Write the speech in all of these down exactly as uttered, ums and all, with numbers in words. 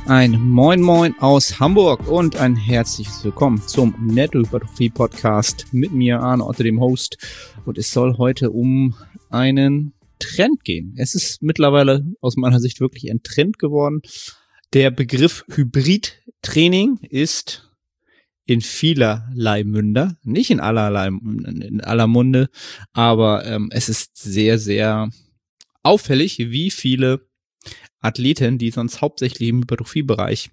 Ein Moin Moin aus Hamburg und ein herzliches Willkommen zum Netto-Hypertrophie-Podcast mit mir, Arne Otte, dem Host. Und es soll heute um einen Trend gehen. Es ist mittlerweile aus meiner Sicht wirklich ein Trend geworden. Der Begriff Hybrid-Training ist in vielerlei Münder, nicht in allerlei, in aller Munde, aber ähm, es ist sehr, sehr auffällig, wie viele Athleten, die sonst hauptsächlich im Hypertrophiebereich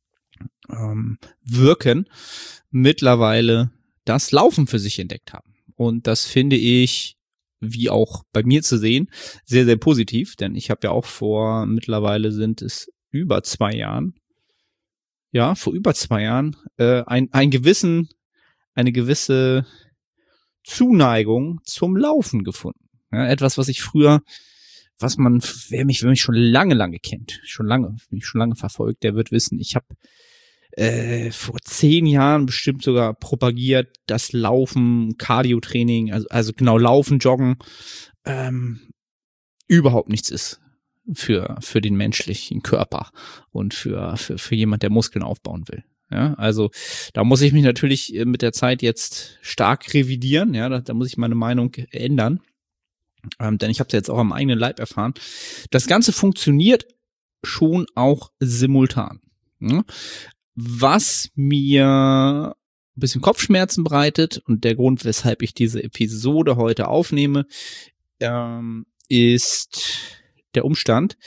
ähm, wirken, mittlerweile das Laufen für sich entdeckt haben. Und das finde ich, wie auch bei mir zu sehen, sehr, sehr positiv, denn ich habe ja auch vor, mittlerweile sind es über zwei Jahren, ja, vor über zwei Jahren, äh, ein, ein gewissen, eine gewisse Zuneigung zum Laufen gefunden. Ja, etwas, was ich früher was man, wer mich, wer mich schon lange, lange kennt, schon lange, mich schon lange verfolgt, der wird wissen, ich habe äh, vor zehn Jahren bestimmt sogar propagiert, dass Laufen, Cardio-Training, also, also genau Laufen, Joggen, ähm, überhaupt nichts ist für, für den menschlichen Körper und für, für, für jemand, der Muskeln aufbauen will. Ja, also da muss ich mich natürlich mit der Zeit jetzt stark revidieren, ja, da, da muss ich meine Meinung ändern. Ähm, denn ich habe es jetzt auch am eigenen Leib erfahren. Das Ganze funktioniert schon auch simultan. Ja? Was mir ein bisschen Kopfschmerzen bereitet und der Grund, weshalb ich diese Episode heute aufnehme, ähm, ist der Umstand,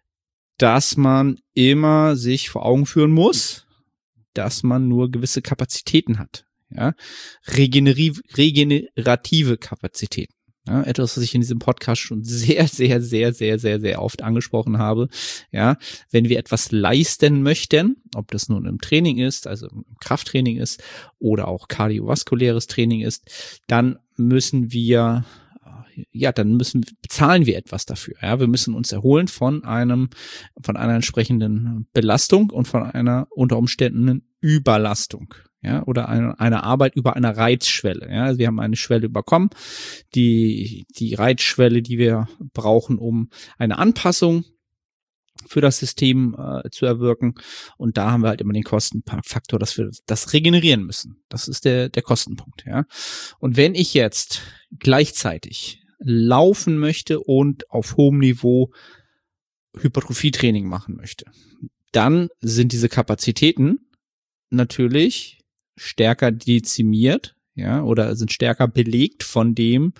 dass man immer sich vor Augen führen muss, dass man nur gewisse Kapazitäten hat. Ja? Regeneri- regenerative Kapazitäten. Ja, etwas, was ich in diesem Podcast schon sehr, sehr, sehr, sehr, sehr, sehr oft angesprochen habe. Ja, wenn wir etwas leisten möchten, ob das nun im Training ist, also im Krafttraining ist oder auch kardiovaskuläres Training ist, dann müssen wir, ja, dann müssen, bezahlen wir etwas dafür. Ja, wir müssen uns erholen von einem, von einer entsprechenden Belastung und von einer unter Umständen Überlastung. Ja, oder eine, eine Arbeit über einer Reizschwelle. Ja, also wir haben eine Schwelle überkommen, die, die Reizschwelle, die wir brauchen, um eine Anpassung für das System äh, zu erwirken. Und da haben wir halt immer den Kostenfaktor, dass wir das regenerieren müssen. Das ist der, der Kostenpunkt. Ja, und wenn ich jetzt gleichzeitig laufen möchte und auf hohem Niveau Hypertrophietraining machen möchte, dann sind diese Kapazitäten natürlich stärker dezimiert, ja, oder sind stärker belegt von dem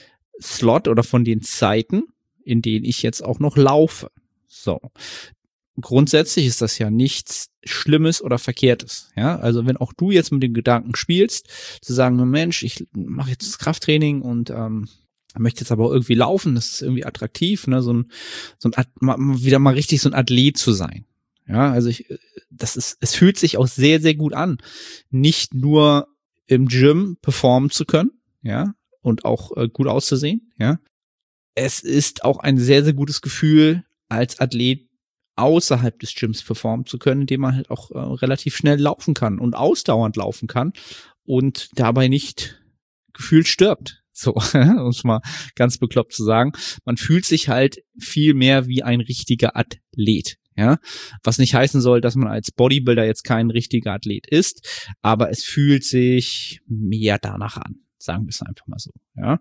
Slot oder von den Zeiten, in denen ich jetzt auch noch laufe. So. Grundsätzlich ist das ja nichts Schlimmes oder Verkehrtes, ja. Also wenn auch du jetzt mit dem Gedanken spielst, zu sagen, Mensch, ich mache jetzt das Krafttraining und ähm, möchte jetzt aber irgendwie laufen, das ist irgendwie attraktiv, ne, so ein, so ein wieder mal richtig so ein Athlet zu sein. Ja, also ich, das ist, es fühlt sich auch sehr, sehr gut an, nicht nur im Gym performen zu können, ja, und auch äh, gut auszusehen, ja. Es ist auch ein sehr, sehr gutes Gefühl, als Athlet außerhalb des Gyms performen zu können, indem man halt auch äh, relativ schnell laufen kann und ausdauernd laufen kann und dabei nicht gefühlt stirbt. So, um es mal ganz bekloppt zu sagen. Man fühlt sich halt viel mehr wie ein richtiger Athlet. Ja, was nicht heißen soll, dass man als Bodybuilder jetzt kein richtiger Athlet ist, aber es fühlt sich mehr danach an, sagen wir es einfach mal so. Ja,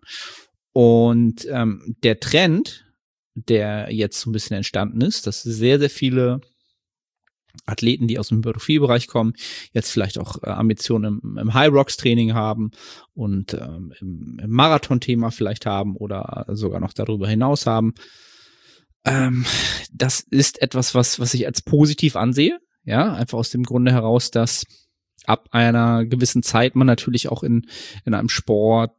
und ähm, der Trend, der jetzt so ein bisschen entstanden ist, dass sehr, sehr viele Athleten, die aus dem Hypertrophie-Bereich kommen, jetzt vielleicht auch äh, Ambitionen im, im High-Rocks-Training haben und ähm, im, im Marathon-Thema vielleicht haben oder sogar noch darüber hinaus haben. Ähm, das ist etwas, was, was ich als positiv ansehe, ja, einfach aus dem Grunde heraus, dass ab einer gewissen Zeit man natürlich auch in, in einem Sport,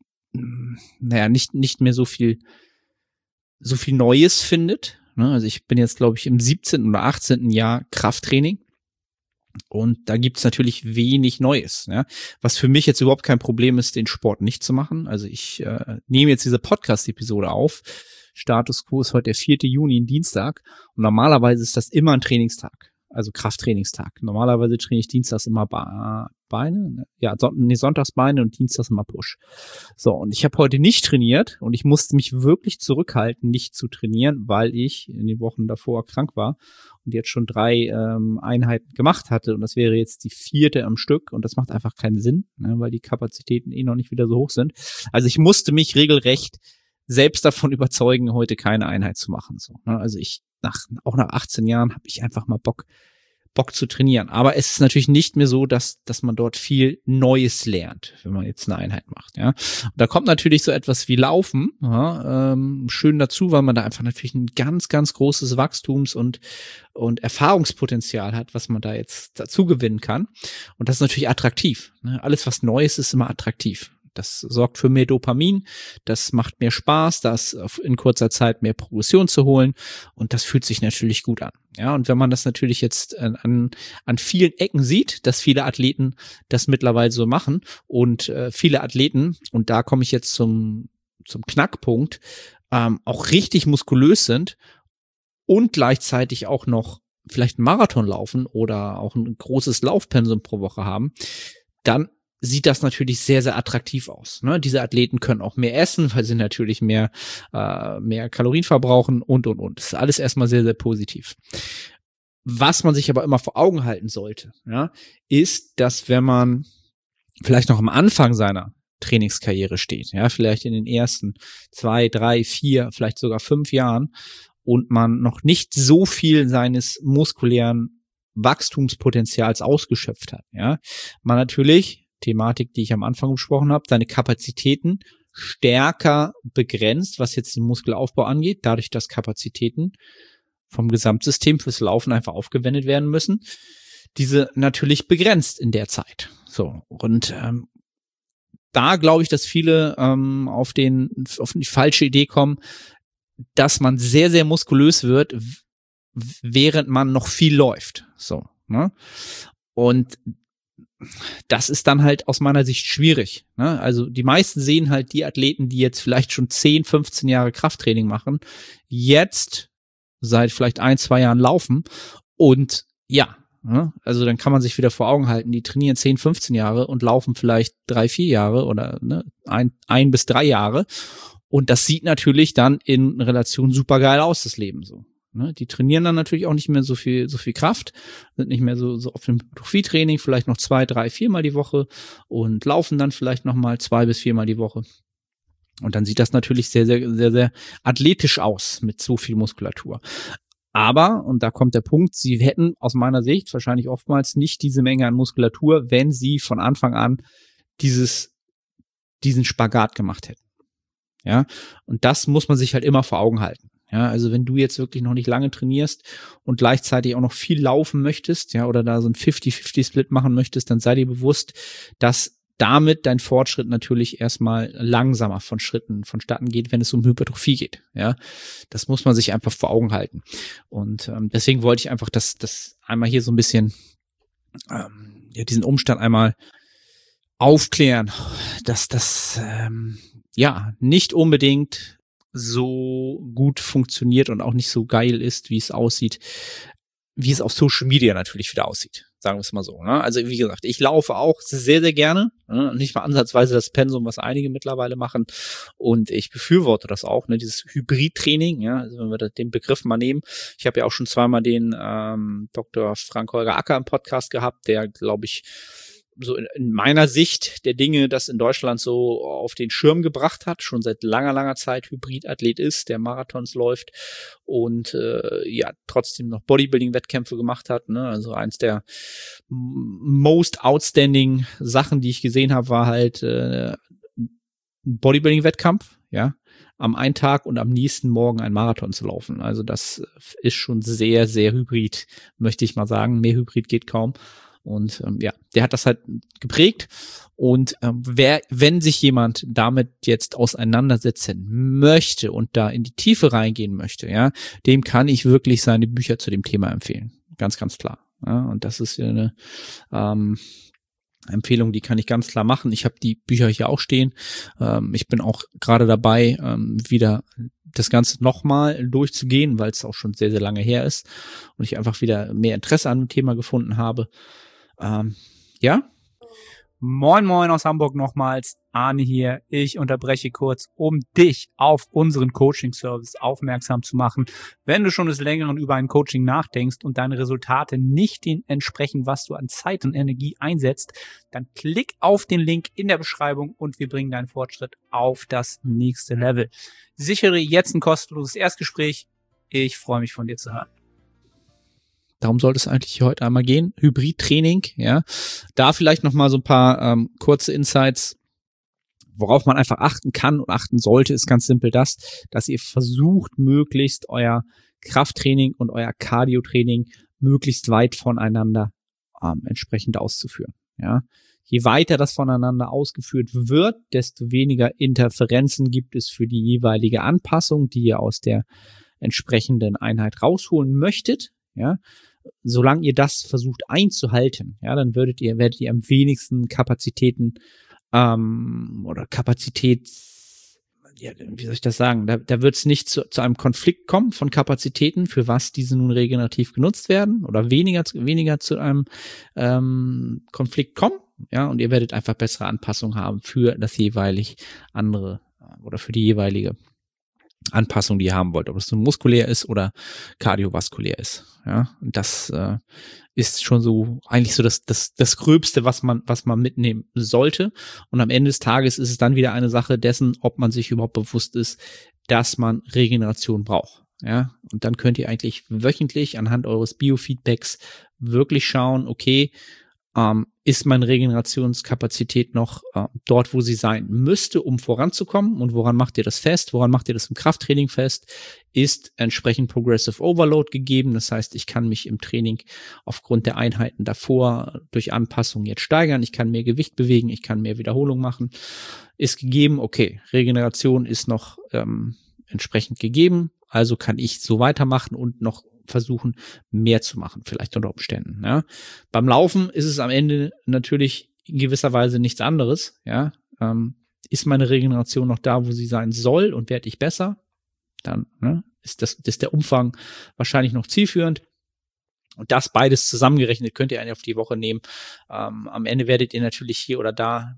naja, nicht, nicht mehr so viel, so viel Neues findet, ne? Also ich bin jetzt, glaube ich, im siebzehnten oder achtzehnten Jahr Krafttraining und da gibt's natürlich wenig Neues, ja, was für mich jetzt überhaupt kein Problem ist, den Sport nicht zu machen. Also ich äh, nehme jetzt diese Podcast-Episode auf. Status quo ist heute der vierte Juni, ein Dienstag. Und normalerweise ist das immer ein Trainingstag. also Krafttrainingstag. Normalerweise trainiere ich dienstags immer Beine, ja, nee, sonntags Beine und dienstags immer Push. So, und ich habe heute nicht trainiert und ich musste mich wirklich zurückhalten, nicht zu trainieren, weil ich in den Wochen davor krank war und jetzt schon drei ähm, Einheiten gemacht hatte und das wäre jetzt die vierte am Stück und das macht einfach keinen Sinn, ne, weil die Kapazitäten eh noch nicht wieder so hoch sind. Also ich musste mich regelrecht selbst davon überzeugen, heute keine Einheit zu machen. So, ne? Also ich nach auch nach achtzehn Jahren habe ich einfach mal Bock Bock zu trainieren. Aber es ist natürlich nicht mehr so, dass dass man dort viel Neues lernt, wenn man jetzt eine Einheit macht. Ja, und da kommt natürlich so etwas wie Laufen ja, ähm, schön dazu, weil man da einfach natürlich ein ganz ganz großes Wachstums- und und Erfahrungspotenzial hat, was man da jetzt dazu gewinnen kann. Und das ist natürlich attraktiv. Ne? Alles was Neues ist immer attraktiv. Das sorgt für mehr Dopamin, das macht mehr Spaß, das in kurzer Zeit mehr Progression zu holen und das fühlt sich natürlich gut an. Ja, und wenn man das natürlich jetzt an, an vielen Ecken sieht, dass viele Athleten das mittlerweile so machen und äh, viele Athleten, und da komme ich jetzt zum, zum Knackpunkt, ähm, auch richtig muskulös sind und gleichzeitig auch noch vielleicht einen Marathon laufen oder auch ein großes Laufpensum pro Woche haben, dann sieht das natürlich sehr, sehr attraktiv aus. Ne? Diese Athleten können auch mehr essen, weil sie natürlich mehr, äh, mehr Kalorien verbrauchen und, und, und. Das ist alles erstmal sehr, sehr positiv. Was man sich aber immer vor Augen halten sollte, ja, ist, dass wenn man vielleicht noch am Anfang seiner Trainingskarriere steht, ja, vielleicht in den ersten zwei, drei, vier, vielleicht sogar fünf Jahren und man noch nicht so viel seines muskulären Wachstumspotenzials ausgeschöpft hat, ja, man natürlich Thematik, die ich am Anfang besprochen habe, seine Kapazitäten stärker begrenzt, was jetzt den Muskelaufbau angeht, dadurch, dass Kapazitäten vom Gesamtsystem fürs Laufen einfach aufgewendet werden müssen, diese natürlich begrenzt in der Zeit. So, und ähm, da glaube ich, dass viele ähm, auf den auf die falsche Idee kommen, dass man sehr, sehr muskulös wird, während man noch viel läuft. So, ne? Und das ist dann halt aus meiner Sicht schwierig. Ne? Also die meisten sehen halt die Athleten, die jetzt vielleicht schon zehn, fünfzehn Jahre Krafttraining machen, jetzt seit vielleicht ein, zwei Jahren laufen und ja, ne? Also dann kann man sich wieder vor Augen halten, die trainieren zehn, fünfzehn Jahre und laufen vielleicht drei, vier Jahre oder ne, ein, ein bis drei Jahre und das sieht natürlich dann in Relation super geil aus, das Leben so. Die trainieren dann natürlich auch nicht mehr so viel, so viel Kraft, sind nicht mehr so, so auf dem Hypertrophie-Training, vielleicht noch zwei, drei, viermal die Woche und laufen dann vielleicht nochmal zwei bis viermal die Woche. Und dann sieht das natürlich sehr, sehr, sehr, sehr athletisch aus mit so viel Muskulatur. Aber, und da kommt der Punkt, sie hätten aus meiner Sicht wahrscheinlich oftmals nicht diese Menge an Muskulatur, wenn sie von Anfang an dieses, diesen Spagat gemacht hätten. Ja, und das muss man sich halt immer vor Augen halten. Ja, also wenn du jetzt wirklich noch nicht lange trainierst und gleichzeitig auch noch viel laufen möchtest, ja, oder da so ein fünfzig fünfzig Split machen möchtest, dann sei dir bewusst, dass damit dein Fortschritt natürlich erstmal langsamer von Schritten vonstatten geht, wenn es um Hypertrophie geht. Ja, das muss man sich einfach vor Augen halten. Und ähm, deswegen wollte ich einfach das, das einmal hier so ein bisschen, ähm, ja, diesen Umstand einmal aufklären, dass das, ähm, ja, nicht unbedingt so gut funktioniert und auch nicht so geil ist, wie es aussieht, wie es auf Social Media natürlich wieder aussieht. Sagen wir es mal so. Ne? Also wie gesagt, ich laufe auch sehr, sehr gerne. Ne? Nicht mal ansatzweise das Pensum, was einige mittlerweile machen. Und ich befürworte das auch, ne? Dieses Hybrid-Training. Ja? Also wenn wir den Begriff mal nehmen. Ich habe ja auch schon zweimal den ähm, Doktor Frank-Holger Acker im Podcast gehabt, der, glaube ich, so in, in meiner Sicht der Dinge, das in Deutschland so auf den Schirm gebracht hat, schon seit langer, langer Zeit Hybridathlet ist, der Marathons läuft und äh, ja trotzdem noch Bodybuilding-Wettkämpfe gemacht hat. Ne? Also eins der most outstanding Sachen, die ich gesehen habe, war halt äh, ein Bodybuilding-Wettkampf, ja, am einen Tag und am nächsten Morgen ein Marathon zu laufen. Also das ist schon sehr, sehr hybrid, möchte ich mal sagen. Mehr Hybrid geht kaum. Und ähm, ja, der hat das halt geprägt. Und ähm, wer, wenn sich jemand damit jetzt auseinandersetzen möchte und da in die Tiefe reingehen möchte, ja, dem kann ich wirklich seine Bücher zu dem Thema empfehlen. Ganz, ganz klar. Ja, und das ist eine ähm, Empfehlung, die kann ich ganz klar machen. Ich habe die Bücher hier auch stehen. Ähm, ich bin auch gerade dabei, ähm, wieder das Ganze nochmal durchzugehen, weil es auch schon sehr, sehr lange her ist und ich einfach wieder mehr Interesse an dem Thema gefunden habe. Ähm, ja. Moin Moin aus Hamburg nochmals, Arne hier. Ich unterbreche kurz, um dich auf unseren Coaching-Service aufmerksam zu machen. Wenn du schon des Längeren über ein Coaching nachdenkst und deine Resultate nicht dem entsprechen, was du an Zeit und Energie einsetzt, dann klick auf den Link in der Beschreibung und wir bringen deinen Fortschritt auf das nächste Level. Sichere jetzt ein kostenloses Erstgespräch. Ich freue mich, von dir zu hören. Darum sollte es eigentlich heute einmal gehen. Hybrid-Training, ja. Da vielleicht nochmal so ein paar ähm, kurze Insights, worauf man einfach achten kann und achten sollte, ist ganz simpel das, dass ihr versucht, möglichst euer Krafttraining und euer Cardio-Training möglichst weit voneinander ähm, entsprechend auszuführen, ja. Je weiter das voneinander ausgeführt wird, desto weniger Interferenzen gibt es für die jeweilige Anpassung, die ihr aus der entsprechenden Einheit rausholen möchtet. Ja, solange ihr das versucht einzuhalten, ja, dann würdet ihr, werdet ihr am wenigsten Kapazitäten ähm, oder Kapazität, ja, wie soll ich das sagen, da, da wird es nicht zu, zu einem Konflikt kommen von Kapazitäten, für was diese nun regenerativ genutzt werden oder weniger, weniger zu einem ähm, Konflikt kommen, ja, und ihr werdet einfach bessere Anpassungen haben für das jeweilig andere oder für die jeweilige Anpassung, die ihr haben wollt, ob es nun muskulär ist oder kardiovaskulär ist. Ja, und das äh, ist schon so eigentlich so das das das Gröbste, was man was man mitnehmen sollte. Und am Ende des Tages ist es dann wieder eine Sache dessen, ob man sich überhaupt bewusst ist, dass man Regeneration braucht. Ja, und dann könnt ihr eigentlich wöchentlich anhand eures Biofeedbacks wirklich schauen, okay, Ähm, ist meine Regenerationskapazität noch äh, dort, wo sie sein müsste, um voranzukommen? Und woran macht ihr das fest? Woran macht ihr das im Krafttraining fest? Ist entsprechend Progressive Overload gegeben? Das heißt, ich kann mich im Training aufgrund der Einheiten davor durch Anpassungen jetzt steigern. Ich kann mehr Gewicht bewegen. Ich kann mehr Wiederholung machen. Ist gegeben. Okay, Regeneration ist noch ähm, entsprechend gegeben. Also kann ich so weitermachen und noch versuchen, mehr zu machen, vielleicht unter Umständen. Ja. Beim Laufen ist es am Ende natürlich in gewisser Weise nichts anderes. Ja. Ähm, ist meine Regeneration noch da, wo sie sein soll und werde ich besser? Dann ne, ist, das, ist der Umfang wahrscheinlich noch zielführend. Und das beides zusammengerechnet könnt ihr eigentlich auf die Woche nehmen. Ähm, am Ende werdet ihr natürlich hier oder da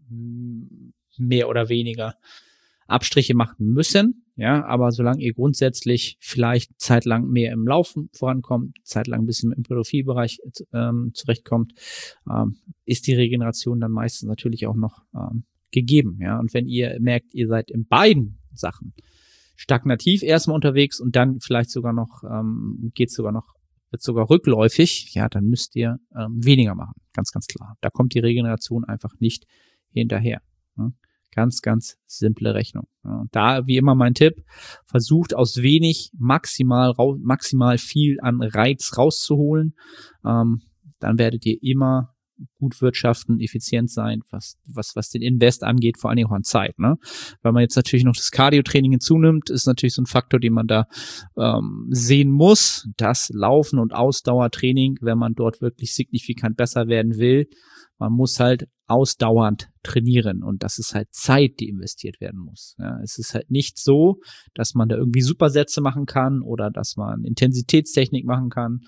mehr oder weniger Abstriche machen müssen, ja, aber solange ihr grundsätzlich vielleicht zeitlang mehr im Laufen vorankommt, zeitlang ein bisschen im Hypertrophie-Bereich ähm, zurechtkommt, ähm, ist die Regeneration dann meistens natürlich auch noch ähm, gegeben, ja, und wenn ihr merkt, ihr seid in beiden Sachen stagnativ erstmal unterwegs und dann vielleicht sogar noch, ähm, geht sogar noch, wird sogar rückläufig, ja, dann müsst ihr ähm, weniger machen, ganz, ganz klar. Da kommt die Regeneration einfach nicht hinterher, ne? Ganz, ganz simple Rechnung. Ja, und da, wie immer mein Tipp, versucht aus wenig maximal maximal viel an Reiz rauszuholen. Ähm, dann werdet ihr immer gut wirtschaften, effizient sein, was was was den Invest angeht, vor allen Dingen auch an Zeit. Ne? Wenn man jetzt natürlich noch das Cardio-Training hinzunimmt, ist natürlich so ein Faktor, den man da ähm, sehen muss. Das Laufen und Ausdauertraining, wenn man dort wirklich signifikant besser werden will, man muss halt ausdauernd trainieren und das ist halt Zeit, die investiert werden muss. Ja, es ist halt nicht so, dass man da irgendwie Supersätze machen kann oder dass man Intensitätstechnik machen kann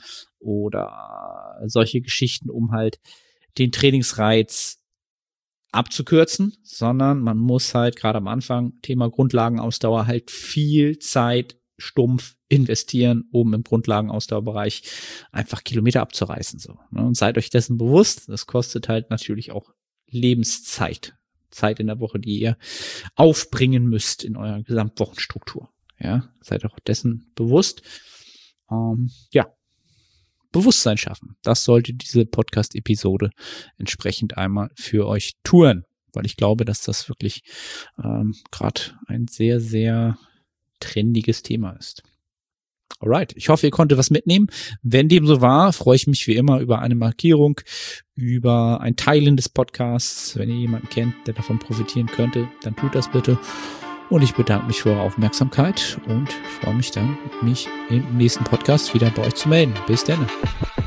oder solche Geschichten, um halt den Trainingsreiz abzukürzen, sondern man muss halt gerade am Anfang, Thema Grundlagenausdauer, halt viel Zeit stumpf investieren, um im Grundlagenausdauerbereich einfach Kilometer abzureißen. So, ne? Und seid euch dessen bewusst, das kostet halt natürlich auch Lebenszeit. Zeit in der Woche, die ihr aufbringen müsst in eurer Gesamtwochenstruktur. Ja, seid auch dessen bewusst. Ähm, ja, Bewusstsein schaffen. Das sollte diese Podcast-Episode entsprechend einmal für euch tun, weil ich glaube, dass das wirklich ähm, gerade ein sehr, sehr trendiges Thema ist. Alright, ich hoffe, ihr konntet was mitnehmen. Wenn dem so war, freue ich mich wie immer über eine Markierung, über ein Teilen des Podcasts. Wenn ihr jemanden kennt, der davon profitieren könnte, dann tut das bitte. Und ich bedanke mich für eure Aufmerksamkeit und freue mich dann, mich im nächsten Podcast wieder bei euch zu melden. Bis dann.